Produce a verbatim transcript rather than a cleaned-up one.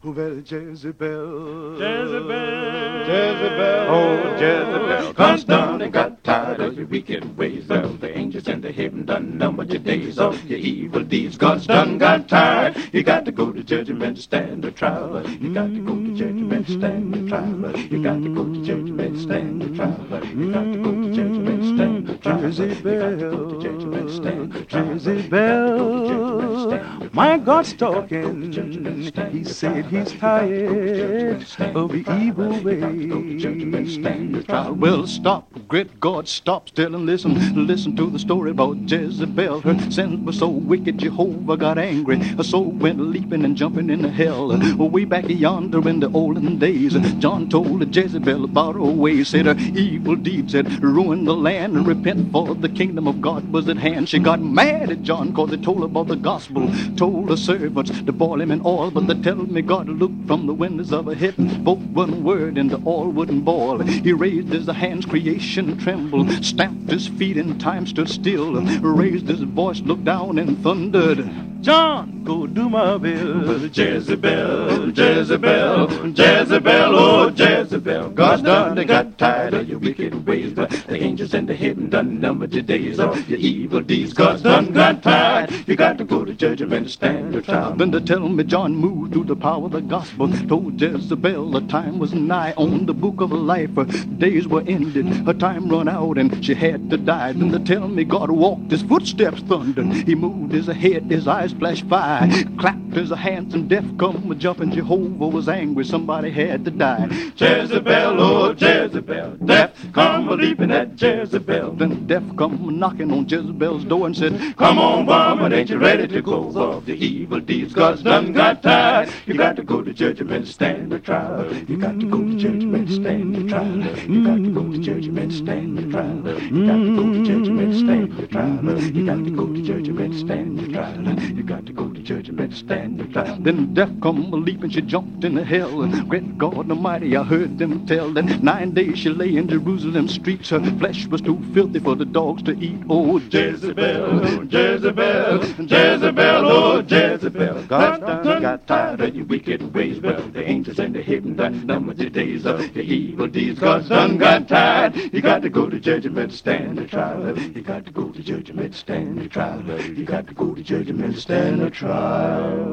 Well, Jezebel, Jezebel, Jezebel, oh Jezebel, comes down and got tired of your wicked ways. Well, the angels in the heaven done numbered your days of your evil deeds. God's done got tired. You got to go to judgment to stand the trial. You got to go to judgment to stand the trial. You got to go to judgment to stand the trial. You got to go to judgment to stand the trial. Jezebel, Jezebel, my God's talking. He said he's tired of the evil ways. Well, stop, great God, stop still and listen. Listen to the story about Jezebel. Her sins were so wicked, Jehovah got angry. Her soul went leaping and jumping into hell. Way back yonder in the olden days, John told Jezebel about her ways. Said her evil deeds had ruined the land, and repent for the kingdom of God was at hand. She got mad at John cause they told about the gospel. Told the servants to boil him in oil, but they tell me God looked from the windows of a heaven, spoke one word and the oil wouldn't boil. He raised his hands, creation trembled, stamped his feet and time stood still, raised his voice, looked down and thundered, John, go do my bill. Jezebel, Jezebel, Jezebel, oh Jezebel, God's done they got tired of your wicked ways. But the angels in the heaven done numbered your days of your evil deeds. God's done got tired. You got to go to judgment to stand your trial. Then they tell me John moved through the power of the gospel, told Jezebel the time was nigh. On the book of life her days were ended, her time run out and she had to die. Then they tell me God walked his footsteps thundered, he moved his head, his eyes flashed fire, clapped his hands and death come jumping. Jehovah was angry, somebody had to die. Jezebel, oh Jezebel, death come leaping at Jezebel. Then death come knocking on Jezebel's door and said, come on, woman, ain't you ready to go of the evil deeds? God's done got tired. You got to go to judgment, stand the trial. You got to go to judgment, stand the trial. You got to go to judgment, stand the trial. You got to go to judgment, stand the trial. You got to go to judgment, stand the trial. You got to go to judgment, stand the trial. Then death come leaping, she jumped into hell. And great God Almighty, I heard them tell that nine days she lay in Jerusalem streets. Her flesh was too filthy for the dogs to eat. Oh, Jezebel, Jezebel, Jezebel, oh Jezebel, God's done got tired of your wicked ways. Well, the angels in the heaven done numbered the days of your evil deeds. God's done got tired. You got to go to judgment, stand the trial. You got to go to judgment, stand the trial. You got to go to judgment, stand the trial.